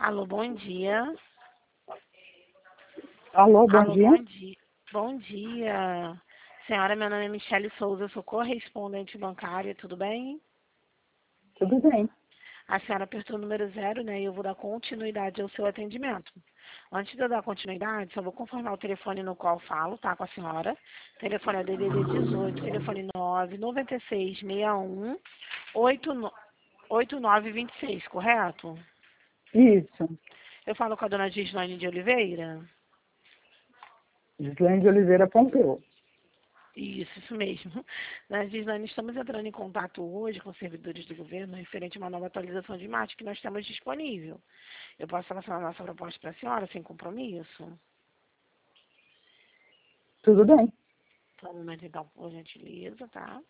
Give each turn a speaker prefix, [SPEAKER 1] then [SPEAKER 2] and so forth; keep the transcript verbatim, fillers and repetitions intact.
[SPEAKER 1] Alô, bom dia.
[SPEAKER 2] Alô, bom
[SPEAKER 1] Alô,
[SPEAKER 2] dia.
[SPEAKER 1] bom dia. Bom dia. Senhora, meu nome é Michele Souza, eu sou correspondente bancária, tudo bem?
[SPEAKER 2] Tudo bem.
[SPEAKER 1] A senhora apertou o número zero, né? E eu vou dar continuidade ao seu atendimento. Antes de eu dar continuidade, só vou confirmar o telefone no qual falo, tá? Com a senhora. O telefone é D D D dezoito, telefone nove nove seis seis um oito nove dois seis, correto?
[SPEAKER 2] Isso.
[SPEAKER 1] Eu falo com a dona Gislaine de Oliveira?
[SPEAKER 2] Gislaine de Oliveira Pompeu.
[SPEAKER 1] Isso, isso mesmo. Nós, Gislaine, estamos entrando em contato hoje com os servidores do governo referente a uma nova atualização de imagem que nós temos disponível. Eu posso passar a nossa proposta para a senhora, sem compromisso?
[SPEAKER 2] Tudo bem.
[SPEAKER 1] Só um momento, então, por gentileza, tá?